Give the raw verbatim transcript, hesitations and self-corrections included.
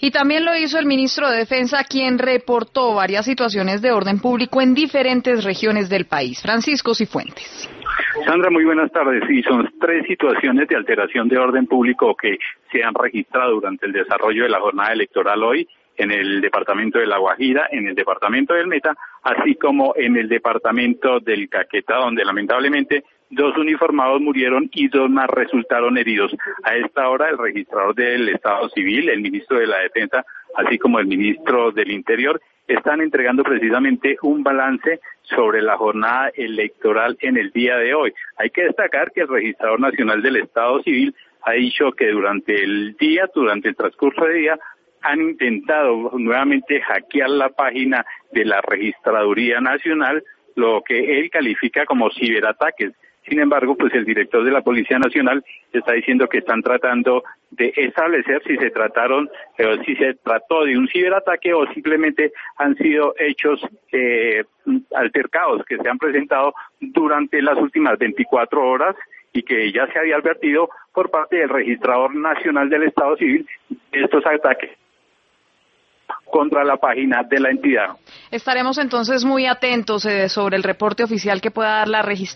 Y también lo hizo el ministro de Defensa, quien reportó varias situaciones de orden público en diferentes regiones del país. Francisco Cifuentes. Sandra, muy buenas tardes. Sí, son tres situaciones de alteración de orden público que se han registrado durante el desarrollo de la jornada electoral hoy en el departamento de La Guajira, en el departamento del Meta, así como en el departamento del Caquetá, donde lamentablemente dos uniformados murieron y dos más resultaron heridos. A esta hora el registrador del Estado Civil, el ministro de la Defensa, así como el ministro del Interior, están entregando precisamente un balance sobre la jornada electoral en el día de hoy. Hay que destacar que el registrador nacional del Estado Civil ha dicho que durante el día, durante el transcurso del día, han intentado nuevamente hackear la página de la Registraduría Nacional, lo que él califica como ciberataques. Sin embargo, pues el director de la Policía Nacional está diciendo que están tratando de establecer si se trataron, eh, si se trató de un ciberataque o simplemente han sido hechos eh, altercados que se han presentado durante las últimas veinticuatro horas y que ya se había advertido por parte del Registrador Nacional del Estado Civil de estos ataques contra la página de la entidad. Estaremos entonces muy atentos eh, sobre el reporte oficial que pueda dar la registraduría.